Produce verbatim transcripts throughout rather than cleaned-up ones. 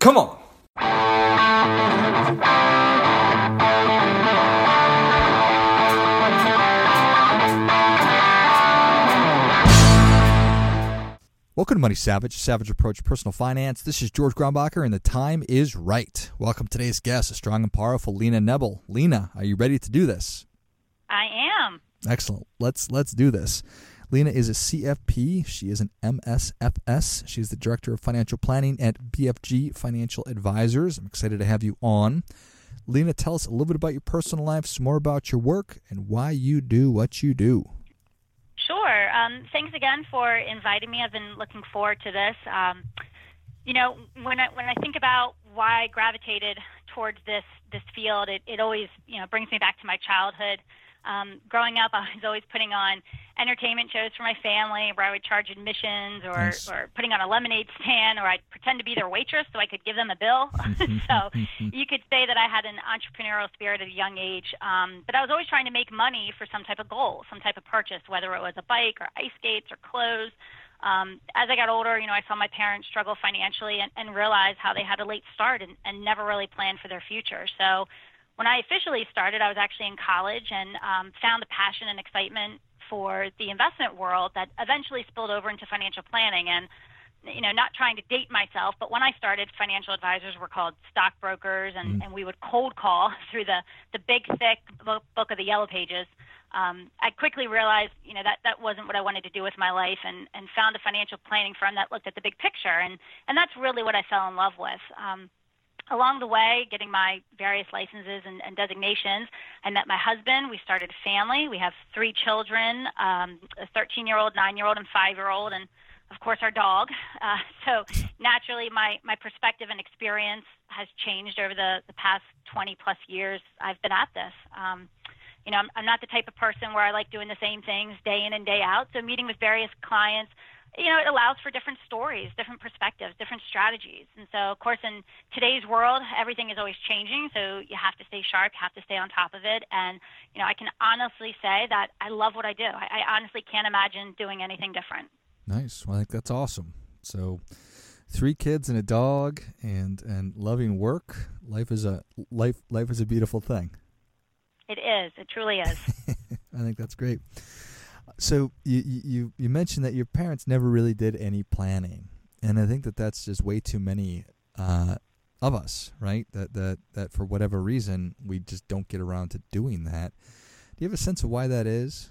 Come on. Welcome to Money Savage, Savage Approach Personal Finance. This is George Grombacher, and the time is right. Welcome to today's guest, a strong and powerful Lena Nebel. Lena, are you ready to do this? I am. Excellent. Let's let's do this. Lena is a C F P. She is an M S F S. She's the Director of Financial Planning at B F G Financial Advisors. I'm excited to have you on. Lena, tell us a little bit about your personal life, some more about your work, and why you do what you do. Sure. Um, thanks again for inviting me. I've been looking forward to this. Um, you know, when I when I think about why I gravitated towards this this field, it, it always you know brings me back to my childhood. Um, growing up, I was always putting on entertainment shows for my family where I would charge admissions or, Nice. or putting on a lemonade stand, or I'd pretend to be their waitress so I could give them a bill. So you could say that I had an entrepreneurial spirit at a young age. Um, but I was always trying to make money for some type of goal, some type of purchase, whether it was a bike or ice skates or clothes. Um, as I got older, you know, I saw my parents struggle financially and, and realized how they had a late start and, and never really planned for their future. So when I officially started, I was actually in college and um, found a passion and excitement for the investment world that eventually spilled over into financial planning. And, you know, not trying to date myself, but when I started, financial advisors were called stockbrokers, and, mm. and we would cold call through the, the big, thick book, book of the Yellow Pages. Um, I quickly realized, you know, that, that wasn't what I wanted to do with my life, and, and found a financial planning firm that looked at the big picture. And, and that's really what I fell in love with. Um, Along the way, getting my various licenses and, and designations, I met my husband. We started a family. We have three children, um, a thirteen-year-old, nine-year-old, and five-year-old, and, of course, our dog. Uh, so naturally, my, my perspective and experience has changed over the, the past twenty-plus years I've been at this. Um, you know, I'm, I'm not the type of person where I like doing the same things day in and day out. So meeting with various clients, you know, it allows for different stories, different perspectives, different strategies. And so, of course, in today's world, everything is always changing, so you have to stay sharp, you have to stay on top of it. And, you know, I can honestly say that I love what I do. I, I honestly can't imagine doing anything different. Nice. Well, I think that's awesome. So three kids and a dog and, and loving work. Life is a life life is a beautiful thing. It is. It truly is. I think that's great. So you, you you mentioned that your parents never really did any planning, and I think that that's just way too many uh, of us, right? That that that for whatever reason we just don't get around to doing that. Do you have a sense of why that is?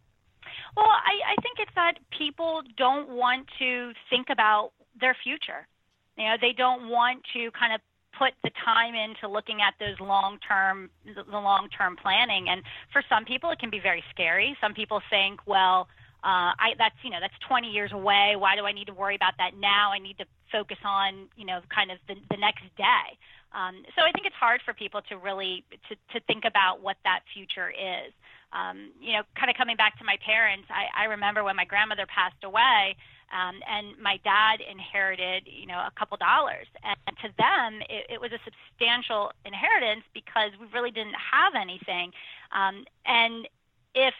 Well, I, I think it's that people don't want to think about their future. You know, they don't want to kind of put the time into looking at those long-term, the long-term planning. And for some people, it can be very scary. Some people think, well, uh, I, that's, you know, that's twenty years away. Why do I need to worry about that now? I need to focus on, you know, kind of the, the next day. Um, so I think it's hard for people to really, to, to think about what that future is. Um, you know, kind of coming back to my parents, I, I remember when my grandmother passed away, Um, and my dad inherited, you know, a couple dollars. And to them, it, it was a substantial inheritance because we really didn't have anything. Um, and if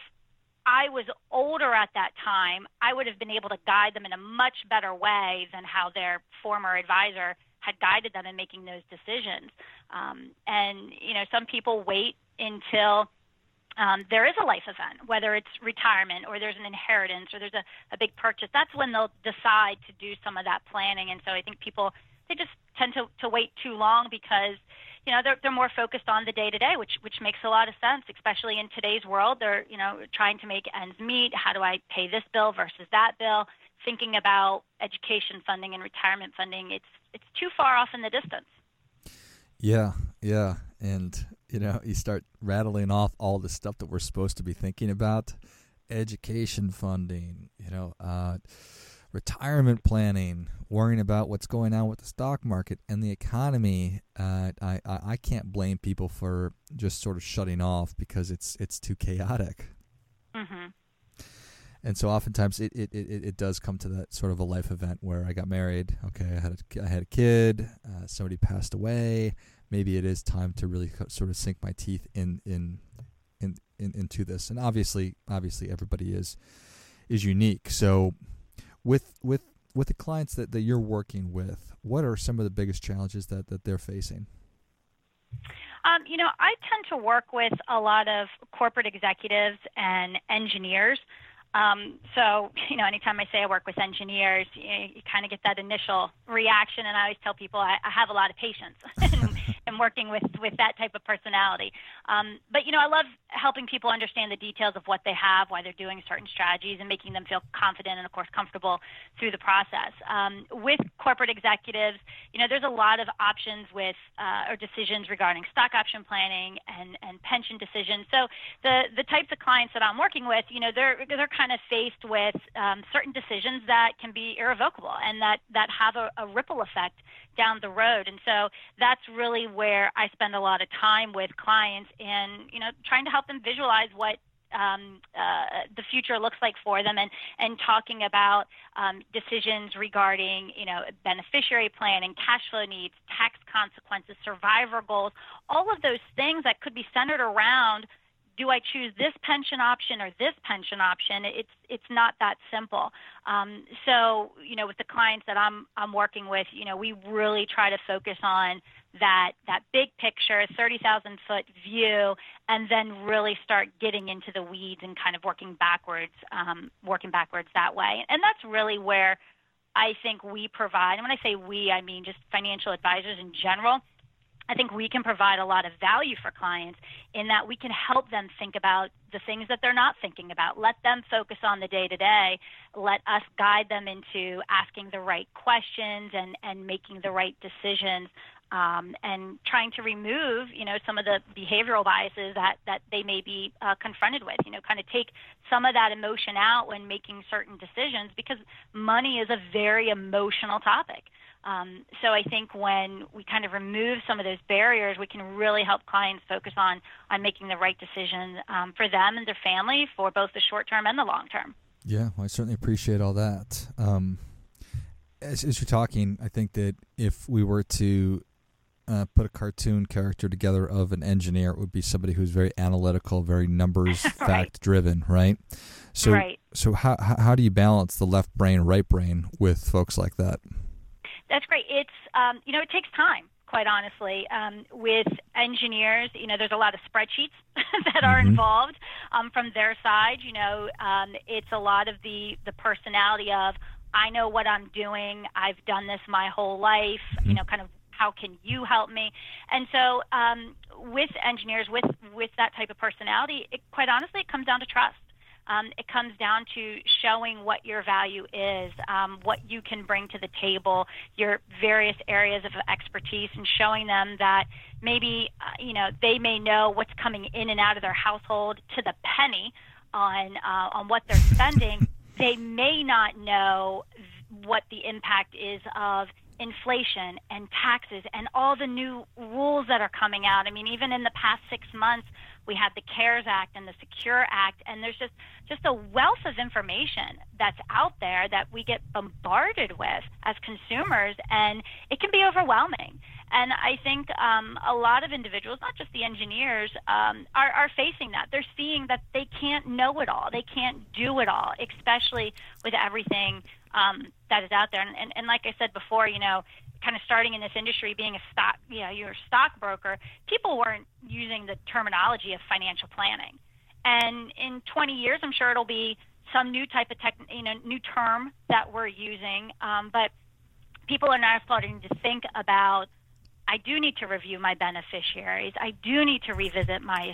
I was older at that time, I would have been able to guide them in a much better way than how their former advisor had guided them in making those decisions. Um, and, you know, some people wait until Um, there is a life event, whether it's retirement or there's an inheritance or there's a, a big purchase. That's when they'll decide to do some of that planning. And so I think people, they just tend to, to wait too long because, you know, they're, they're more focused on the day-to-day, which which makes a lot of sense, especially in today's world. They're, you know, trying to make ends meet. How do I pay this bill versus that bill? Thinking about education funding and retirement funding, it's it's too far off in the distance. Yeah, yeah. And, you know, you start rattling off all the stuff that we're supposed to be thinking about. Education funding, you know, uh, retirement planning, worrying about what's going on with the stock market and the economy. Uh, I, I, I can't blame people for just sort of shutting off because it's it's too chaotic. Mm-hmm. And so oftentimes it, it, it, it does come to that sort of a life event where I got married. Okay, I had a, I had a kid. Uh, somebody passed away. Maybe it is time to really sort of sink my teeth in in, in in into this. And obviously, obviously, everybody is is unique. So with with with the clients that, that you're working with, what are some of the biggest challenges that, that they're facing? Um, you know, I tend to work with a lot of corporate executives and engineers. Um, so, you know, anytime I say I work with engineers, you, you kind of get that initial reaction, and I always tell people I, I have a lot of patience in, in working with, with that type of personality. Um, but, you know, I love helping people understand the details of what they have, why they're doing certain strategies, and making them feel confident and, of course, comfortable through the process. Um, with corporate executives, you know, there's a lot of options with uh, or decisions regarding stock option planning and, and pension decisions. So the, the types of clients that I'm working with, you know, they're, they're kind of faced with um, certain decisions that can be irrevocable and that, that have a, a ripple effect down the road. And so that's really where I spend a lot of time with clients in, you know, trying to help them visualize what um, uh, the future looks like for them, and, and talking about um, decisions regarding, you know, beneficiary planning, cash flow needs, tax consequences, survivor goals, all of those things that could be centered around, do I choose this pension option or this pension option? It's it's not that simple. Um, so, you know, with the clients that I'm I'm working with, you know, we really try to focus on that that big picture, thirty thousand foot view, and then really start getting into the weeds and kind of working backwards, um, working backwards that way. And that's really where I think we provide. And when I say we, I mean just financial advisors in general. I think we can provide a lot of value for clients in that we can help them think about the things that they're not thinking about. Let them focus on the day-to-day. Let us guide them into asking the right questions and, and making the right decisions, um, and trying to remove, you know, some of the behavioral biases that, that they may be uh, confronted with, you know, kind of take some of that emotion out when making certain decisions, because money is a very emotional topic. Um, so I think when we kind of remove some of those barriers, we can really help clients focus on, on making the right decision um, for them and their family for both the short term and the long term. Yeah, well, I certainly appreciate all that. Um, as, as you're talking, I think that if we were to uh, put a cartoon character together of an engineer, it would be somebody who's very analytical, very numbers, right. fact-driven, right? So, right. so how how do you balance the left brain, right brain with folks like that? That's great. It's, um, you know, it takes time, quite honestly. Um, with engineers, you know, there's a lot of spreadsheets that are mm-hmm. involved um, from their side. You know, um, it's a lot of the, the personality of, I know what I'm doing. I've done this my whole life, mm-hmm. you know, kind of, how can you help me? And so um, with engineers, with, with that type of personality, it, quite honestly, it comes down to trust. Um, it comes down to showing what your value is, um, what you can bring to the table, your various areas of expertise, and showing them that maybe, uh, you know, they may know what's coming in and out of their household to the penny on uh, on what they're spending. They may not know what the impact is of inflation and taxes and all the new rules that are coming out. I mean, even in the past six months, we had the CARES Act and the Secure Act, and there's just, just a wealth of information that's out there that we get bombarded with as consumers, and it can be overwhelming. And I think um, a lot of individuals, not just the engineers, um, are, are facing that. They're seeing that they can't know it all. They can't do it all, especially with everything um, that is out there. And, and, and like I said before, you know, kind of starting in this industry, being a stock, you know, you're a stockbroker, people weren't using the terminology of financial planning. And in twenty years, I'm sure it'll be some new type of tech, you know, new term that we're using. Um, but people are now starting to think about, I do need to review my beneficiaries. I do need to revisit my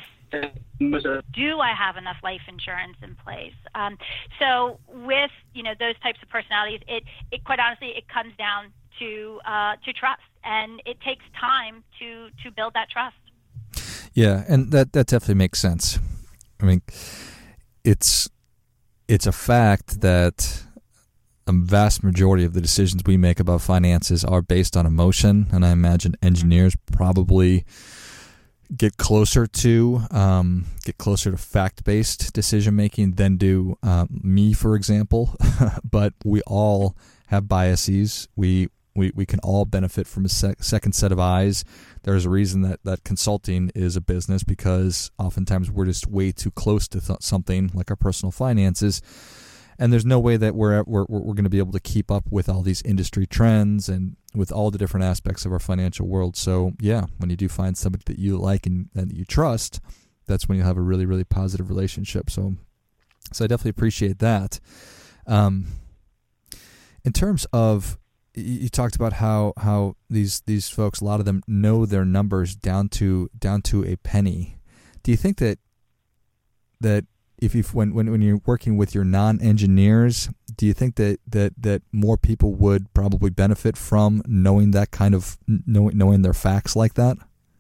do I have enough life insurance in place? Um, so with, you know, those types of personalities, it, it quite honestly, it comes down to uh, to trust, and it takes time to, to build that trust. Yeah, and that, that definitely makes sense. I mean, it's it's a fact that a vast majority of the decisions we make about finances are based on emotion, and I imagine engineers probably get closer to um, get closer to fact-based decision-making than do uh, me, for example. But we all have biases. We we we can all benefit from a sec- second set of eyes. There's a reason that, that consulting is a business, because oftentimes we're just way too close to th- something like our personal finances. and there's no way that we're we're we're going to be able to keep up with all these industry trends and with all the different aspects of our financial world. So yeah, when you do find somebody that you like and, and that you trust, that's when you have a really, really positive relationship. So, so I definitely appreciate that. Um, in terms of, you talked about how, how these, these folks, a lot of them know their numbers down to, down to a penny. Do you think that, that if you, when, when, when you're working with your non-engineers, do you think that, that, that more people would probably benefit from knowing that kind of, knowing, knowing their facts like that?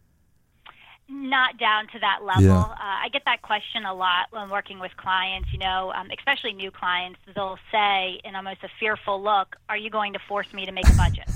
Not down to that level. Yeah. Uh, I get that question a lot when working with clients, you know, um, especially new clients. They'll say in almost a fearful look, are you going to force me to make a budget?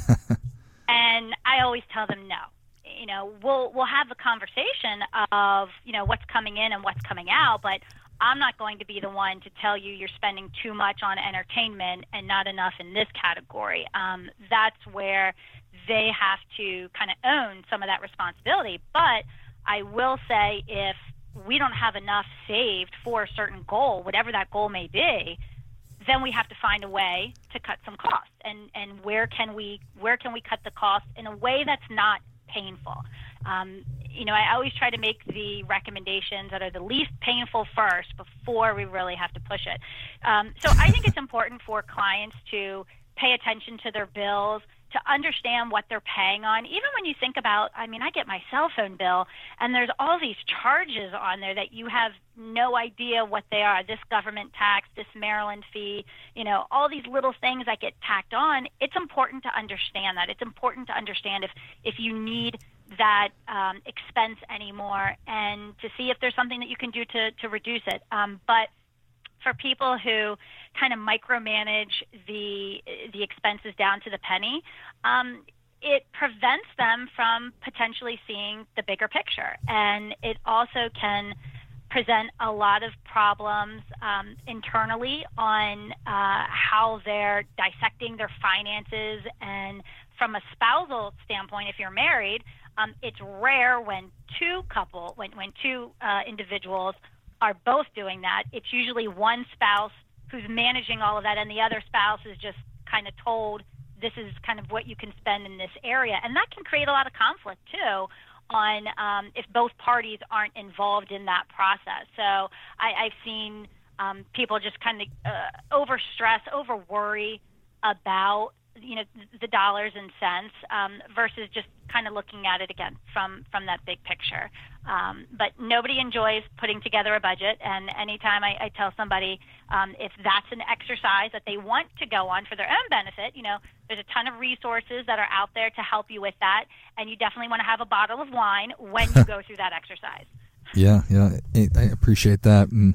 And I always tell them no. You know, we'll we'll have a conversation of, you know, what's coming in and what's coming out, but I'm not going to be the one to tell you you're spending too much on entertainment and not enough in this category. Um, that's where they have to kind of own some of that responsibility. But I will say, if we don't have enough saved for a certain goal, whatever that goal may be, then we have to find a way to cut some costs. And and where can we where can we cut the cost in a way that's not painful? Um, you know, I always try to make the recommendations that are the least painful first before we really have to push it. Um, so I think it's important for clients to pay attention to their bills, to understand what they're paying on. Even when you think about, I mean, I get my cell phone bill, and there's all these charges on there that you have no idea what they are. This government tax, this Maryland fee, you know, all these little things that get tacked on. It's important to understand that. It's important to understand if, if you need that um, expense anymore, and to see if there's something that you can do to, to reduce it. Um, but for people who kind of micromanage the the expenses down to the penny, um, it prevents them from potentially seeing the bigger picture. And it also can present a lot of problems um, internally on uh, how they're dissecting their finances. And from a spousal standpoint, if you're married, um, it's rare when two couple, when, when two uh, individuals are both doing that. It's usually one spouse who's managing all of that, and the other spouse is just kind of told, this is kind of what you can spend in this area. And that can create a lot of conflict, too, on um, if both parties aren't involved in that process. So I, I've seen um, people just kind of uh, over-stress, over-worry about, you know, the dollars and cents um, versus just kind of looking at it again from, from that big picture. Um, but nobody enjoys putting together a budget, and anytime I, I tell somebody um, if that's an exercise that they want to go on for their own benefit, you know, there's a ton of resources that are out there to help you with that, and you definitely want to have a bottle of wine when you go through that exercise. Yeah, yeah, I appreciate that. And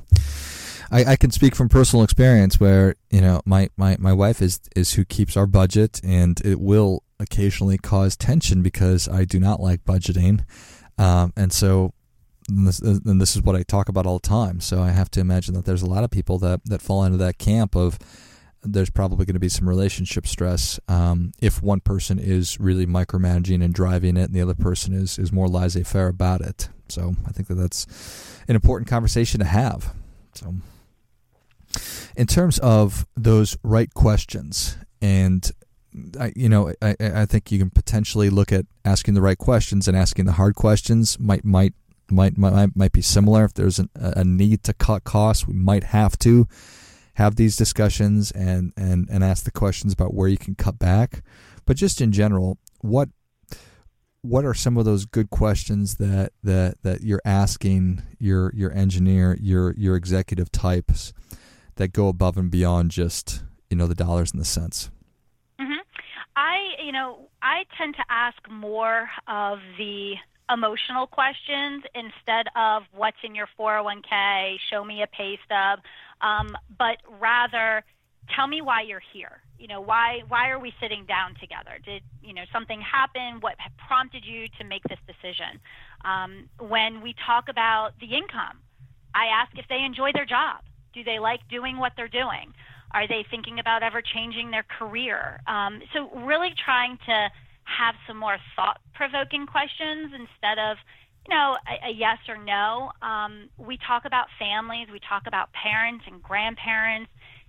I, I can speak from personal experience where, you know, my, my, my wife is, is who keeps our budget, and it will occasionally cause tension because I do not like budgeting. Um, and so and this, and this is what I talk about all the time. So I have to imagine that there's a lot of people that, that fall into that camp of there's probably going to be some relationship stress um, if one person is really micromanaging and driving it and the other person is, is more laissez-faire about it. So I think that that's an important conversation to have. So in terms of those right questions, and I, you know, I, I think you can potentially look at asking the right questions and asking the hard questions might might might might, might be similar. If there's an, a need to cut costs, we might have to have these discussions and, and, and ask the questions about where you can cut back. But just in general, what what are some of those good questions that, that, that you're asking your your engineer, your your executive types that go above and beyond just, you know, the dollars and the cents? I, you know, I tend to ask more of the emotional questions instead of what's in your four oh one k, show me a pay stub, um, but rather tell me why you're here. You know, why why are we sitting down together? Did, you know, something happen? What prompted you to make this decision? Um, when we talk about the income, I ask if they enjoy their job. Do they like doing what they're doing? Are they thinking about ever changing their career? Um, so really trying to have some more thought-provoking questions instead of, you know, a, a yes or no. Um, we talk about families. We talk about parents and grandparents.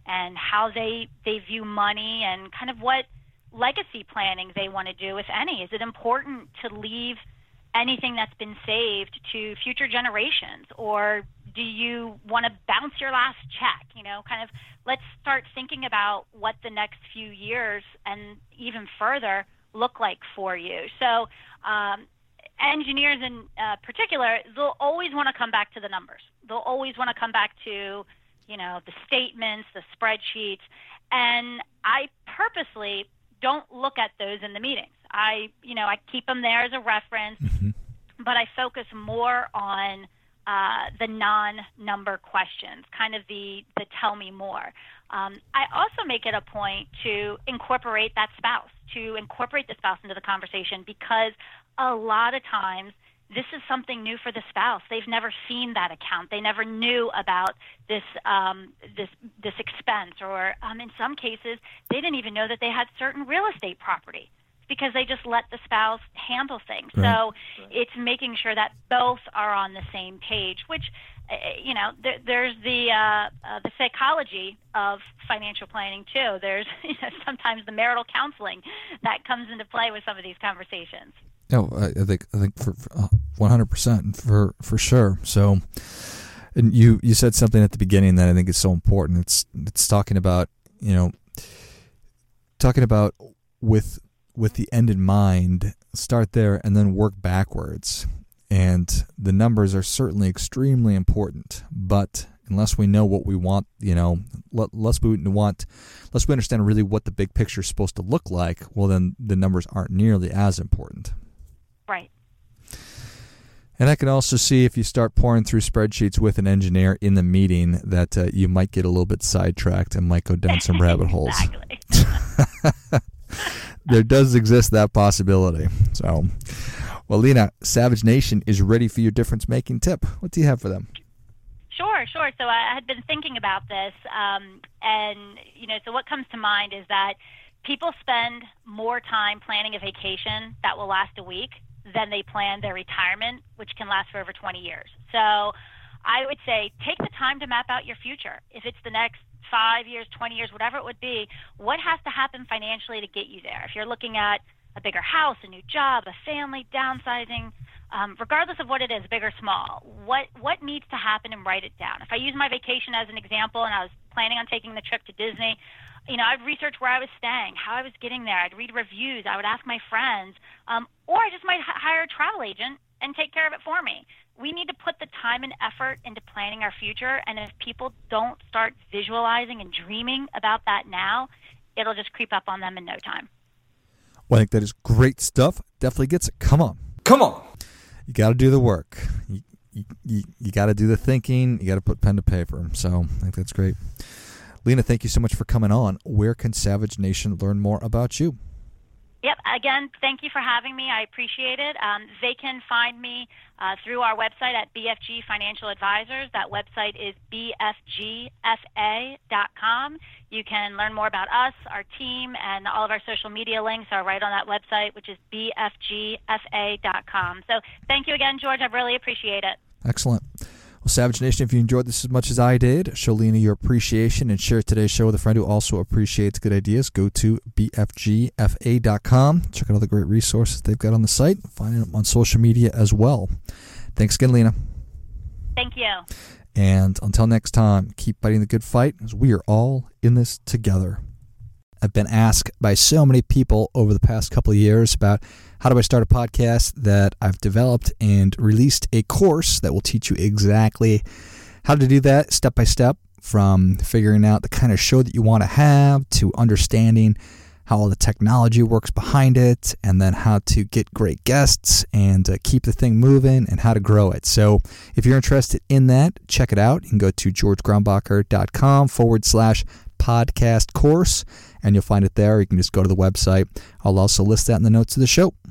and how they, they view money and kind of what legacy planning they want to do, if any. Is it important to leave anything that's been saved to future generations, or do you want to bounce your last check? You know, kind of let's start thinking about what the next few years and even further look like for you. So um, engineers in uh, particular, they'll always want to come back to the numbers. They'll always want to come back to, you know, the statements, the spreadsheets, and I purposely don't look at those in the meetings. I, you know, I keep them there as a reference, mm-hmm. but I focus more on uh, the non-number questions, kind of the, the tell me more. Um, I also make it a point to incorporate that spouse, to incorporate the spouse into the conversation, because a lot of times this is something new for the spouse. They've never seen that account. They never knew about this um, this this expense, or um, in some cases, they didn't even know that they had certain real estate property because they just let the spouse handle things. Right. So right. It's making sure that both are on the same page, which, uh, you know, there, there's the uh, uh, the psychology of financial planning too. There's you know, sometimes the marital counseling that comes into play with some of these conversations. No, I think I think for one hundred percent for for sure. So, and you, you said something at the beginning that I think is so important. It's it's talking about you know talking about with with the end in mind. Start there and then work backwards. And the numbers are certainly extremely important, but unless we know what we want, you know, unless we want, unless we understand really what the big picture is supposed to look like, well, then the numbers aren't nearly as important. Right. And I can also see if you start pouring through spreadsheets with an engineer in the meeting that uh, you might get a little bit sidetracked and might go down some rabbit holes. Exactly. There does exist that possibility. So, well, Lena, Savage Nation is ready for your difference-making tip. What do you have for them? Sure, sure. So I had been thinking about this, um, and, you know, so what comes to mind is that people spend more time planning a vacation that will last a week than they plan their retirement, which can last for over twenty years. So I would say take the time to map out your future. If it's the next five years, twenty years, whatever it would be, what has to happen financially to get you there? If you're looking at a bigger house, a new job, a family, downsizing, um, regardless of what it is, big or small, what, what needs to happen, and write it down. If I use my vacation as an example and I was planning on taking the trip to Disney, you know, I'd research where I was staying, how I was getting there. I'd read reviews. I would ask my friends. Um, or I just might h- hire a travel agent and take care of it for me. We need to put the time and effort into planning our future. And if people don't start visualizing and dreaming about that now, it'll just creep up on them in no time. Well, I think that is great stuff. Definitely gets it. Come on. Come on. You got to do the work. You, you, you, you got to do the thinking. You got to put pen to paper. So I think that's great. Lena, thank you so much for coming on. Where can Savage Nation learn more about you? Yep. Again, thank you for having me. I appreciate it. Um, they can find me uh, through our website at B F G Financial Advisors. That website is B F G F A dot com. You can learn more about us, our team, and all of our social media links are right on that website, which is B F G F A dot com. So thank you again, George. I really appreciate it. Excellent. Well, Savage Nation, if you enjoyed this as much as I did, show Lena your appreciation and share today's show with a friend who also appreciates good ideas. Go to B F G F A dot com. Check out all the great resources they've got on the site. Find them on social media as well. Thanks again, Lena. Thank you. And until next time, keep fighting the good fight, as we are all in this together. I've been asked by so many people over the past couple of years about how do I start a podcast that I've developed and released a course that will teach you exactly how to do that step by step, from figuring out the kind of show that you want to have to understanding how all the technology works behind it, and then how to get great guests and uh, keep the thing moving and how to grow it. So if you're interested in that, check it out. You can go to georgegrumbacher.com forward slash podcast course, and you'll find it there. You can just go to the website. I'll also list that in the notes of the show.